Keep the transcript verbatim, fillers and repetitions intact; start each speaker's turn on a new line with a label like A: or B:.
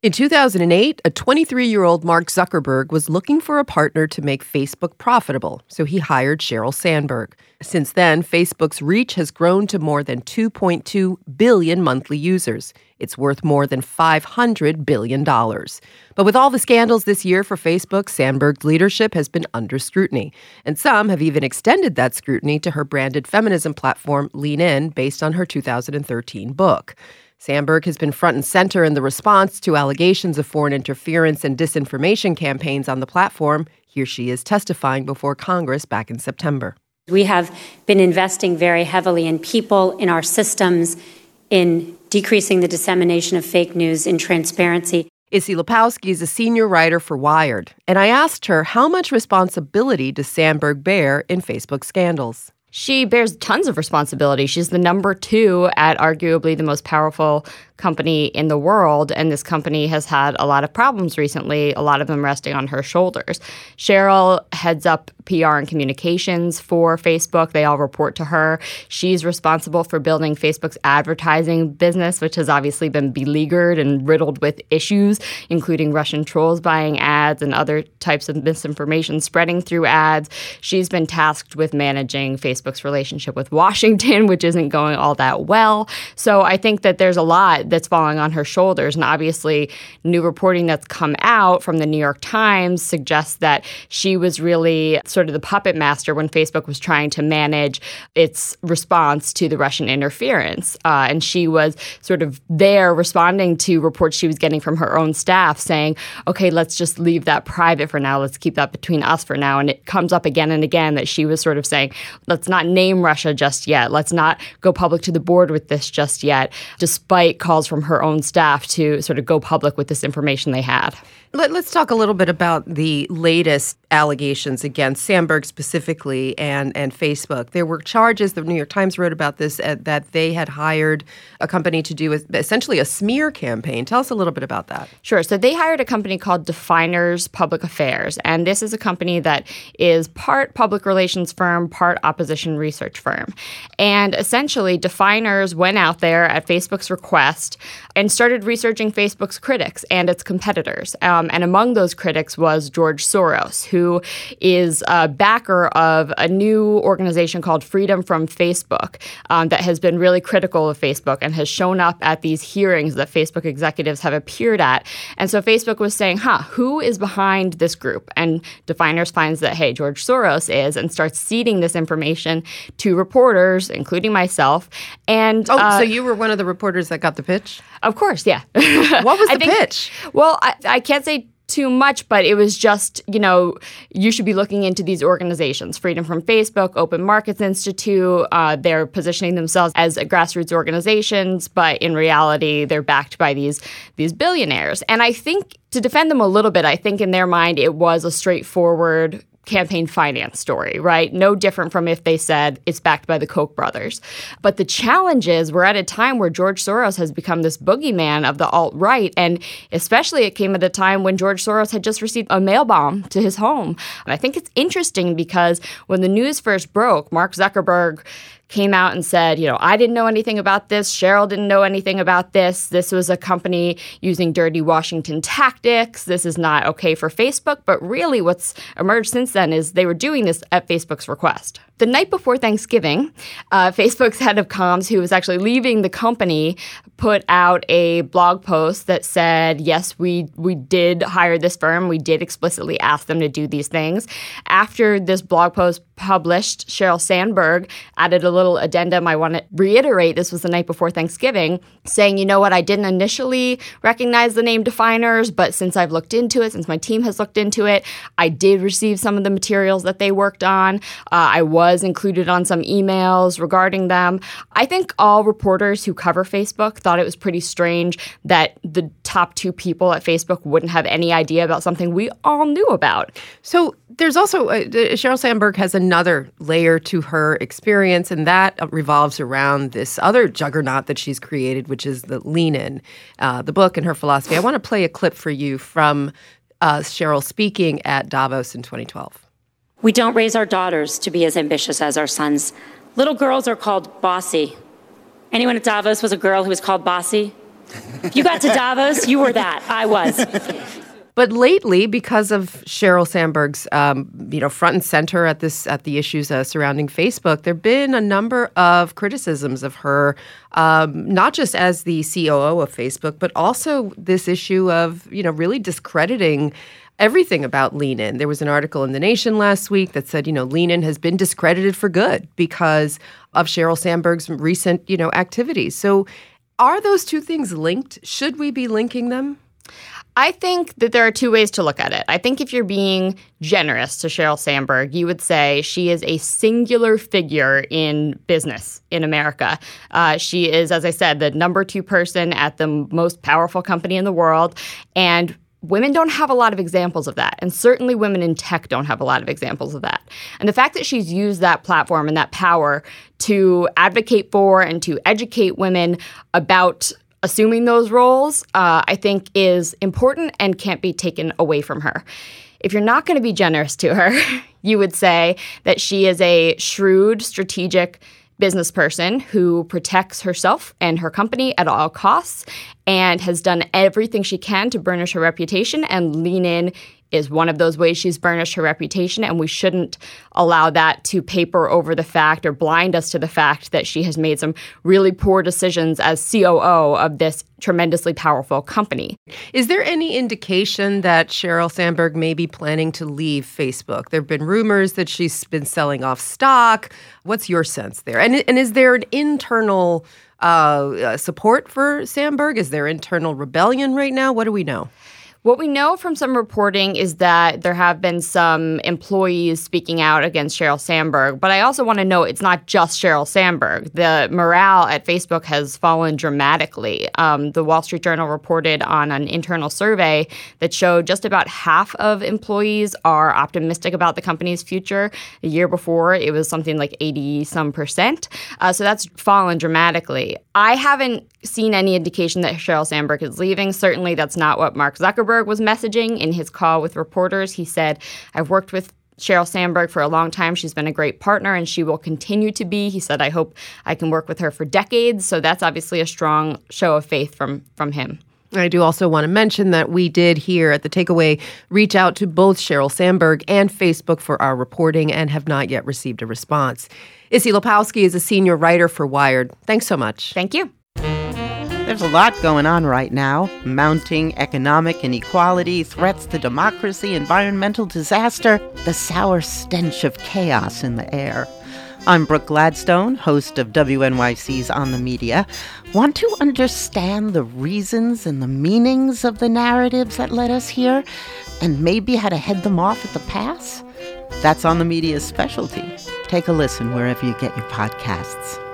A: In two thousand eight, a twenty-three-year-old Mark Zuckerberg was looking for a partner to make Facebook profitable, so he hired Sheryl Sandberg. Since then, Facebook's reach has grown to more than two point two billion monthly users. It's worth more than five hundred billion dollars. But with all the scandals this year for Facebook, Sandberg's leadership has been under scrutiny. And some have even extended that scrutiny to her branded feminism platform, Lean In, based on her two thousand thirteen book. Sandberg has been front and center in the response to allegations of foreign interference and disinformation campaigns on the platform. Here she is testifying before Congress back in September.
B: We have been investing very heavily in people, in our systems, in decreasing the dissemination of fake news, in transparency.
A: Issy Lepowski is a senior writer for Wired, and I asked her how much responsibility does Sandberg bear in Facebook scandals?
C: She bears tons of responsibility. She's the number two at arguably the most powerful company in the world, and this company has had a lot of problems recently, a lot of them resting on her shoulders. Sheryl heads up P R and communications for Facebook. They all report to her. She's responsible for building Facebook's advertising business, which has obviously been beleaguered and riddled with issues, including Russian trolls buying ads and other types of misinformation spreading through ads. She's been tasked with managing Facebook's relationship with Washington, which isn't going all that well. So I think that there's a lot that's falling on her shoulders. And obviously, new reporting that's come out from the New York Times suggests that she was really sort of the puppet master when Facebook was trying to manage its response to the Russian interference. Uh, and she was sort of there responding to reports she was getting from her own staff saying, okay, let's just leave that private for now. Let's keep that between us for now. And it comes up again and again that she was sort of saying, let's not name Russia just yet. Let's not go public to the board with this just yet, despite calls from her own staff to sort of go public with this information they had.
A: Let, let's talk a little bit about the latest allegations against Sandberg specifically and, and Facebook. There were charges, the New York Times wrote about this, uh, that they had hired a company to do a, essentially a smear campaign. Tell us a little bit about that.
C: Sure. So they hired a company called Definers Public Affairs, and this is a company that is part public relations firm, part opposition research firm. And essentially, Definers went out there at Facebook's request and started researching Facebook's critics and its competitors. Um, and among those critics was George Soros, who is a backer of a new organization called Freedom from Facebook um, that has been really critical of Facebook and has shown up at these hearings that Facebook executives have appeared at. And so Facebook was saying, huh, who is behind this group? And Definers finds that, hey, George Soros is, and starts seeding this information to reporters, including myself. And
A: Oh,
C: uh,
A: so you were one of the reporters that got the pitch?
C: Of course, yeah.
A: What was the
C: I think,
A: pitch?
C: Well, I, I can't say too much, but it was just, you know, you should be looking into these organizations. Freedom from Facebook, Open Markets Institute, uh, they're positioning themselves as grassroots organizations, but in reality, they're backed by these, these billionaires. And I think, to defend them a little bit, I think in their mind it was a straightforward campaign finance story, right? No different from if they said it's backed by the Koch brothers. But the challenge is we're at a time where George Soros has become this boogeyman of the alt-right, and especially it came at a time when George Soros had just received a mail bomb to his home. And I think it's interesting because when the news first broke, Mark Zuckerberg came out and said, you know, I didn't know anything about this. Sheryl didn't know anything about this. This was a company using dirty Washington tactics. This is not okay for Facebook. But really what's emerged since then is they were doing this at Facebook's request. The night before Thanksgiving, uh, Facebook's head of comms, who was actually leaving the company, put out a blog post that said, yes, we we did hire this firm. We did explicitly ask them to do these things. After this blog post published, Sheryl Sandberg added a little addendum. I want to reiterate, this was the night before Thanksgiving, saying, you know what, I didn't initially recognize the name Definers, but since I've looked into it, since my team has looked into it, I did receive some of the materials that they worked on. Uh, I was included on some emails regarding them. I think all reporters who cover Facebook thought it was pretty strange that the top two people at Facebook wouldn't have any idea about something we all knew about.
A: So there's also, uh, Sheryl Sandberg has another layer to her experience, and that revolves around this other juggernaut that she's created, which is the Lean In, uh, the book and her philosophy. I want to play a clip for you from uh, Sheryl speaking at Davos in twenty twelve.
B: We don't raise our daughters to be as ambitious as our sons. Little girls are called bossy. Anyone at Davos was a girl who was called bossy? If you got to Davos, you were that. I was.
A: But lately, because of Sheryl Sandberg's, um, you know, front and center at this at the issues uh, surrounding Facebook, there've been a number of criticisms of her, um, not just as the C O O of Facebook, but also this issue of, you know, really discrediting everything about Lean In. There was an article in The Nation last week that said, you know, Lean In has been discredited for good because of Sheryl Sandberg's recent, you know, activities. So, are those two things linked? Should we be linking them?
C: I think that there are two ways to look at it. I think if you're being generous to Sheryl Sandberg, you would say she is a singular figure in business in America. Uh, she is, as I said, the number two person at the most powerful company in the world. And women don't have a lot of examples of that. And certainly women in tech don't have a lot of examples of that. And the fact that she's used that platform and that power to advocate for and to educate women about assuming those roles, uh, I think is important and can't be taken away from her. If you're not going to be generous to her, you would say that she is a shrewd, strategic business person who protects herself and her company at all costs and has done everything she can to burnish her reputation, and Lean In is one of those ways she's burnished her reputation, and we shouldn't allow that to paper over the fact or blind us to the fact that she has made some really poor decisions as C O O of this tremendously powerful company.
A: Is there any indication that Sheryl Sandberg may be planning to leave Facebook? There have been rumors that she's been selling off stock. What's your sense there? And, and is there an internal uh, support for Sandberg? Is there internal rebellion right now? What do we know?
C: What we know from some reporting is that there have been some employees speaking out against Sheryl Sandberg. But I also want to note it's not just Sheryl Sandberg. The morale at Facebook has fallen dramatically. Um, the Wall Street Journal reported on an internal survey that showed just about half of employees are optimistic about the company's future. The year before, it was something like eighty some percent. Uh, so that's fallen dramatically. I haven't seen any indication that Sheryl Sandberg is leaving. Certainly, that's not what Mark Zuckerberg was messaging in his call with reporters. He said, I've worked with Sheryl Sandberg for a long time. She's been a great partner, and she will continue to be. He said, I hope I can work with her for decades. So that's obviously a strong show of faith from, from him.
A: I do also want to mention that we did here at The Takeaway reach out to both Sheryl Sandberg and Facebook for our reporting and have not yet received a response. Issy Lopowski is a senior writer for Wired. Thanks so much.
C: Thank you.
D: There's a lot going on right now. Mounting economic inequality, threats to democracy, environmental disaster, the sour stench of chaos in the air. I'm Brooke Gladstone, host of W N Y C's On the Media. Want to understand the reasons and the meanings of the narratives that led us here, and maybe how to head them off at the pass? That's On the Media's specialty. Take a listen wherever you get your podcasts.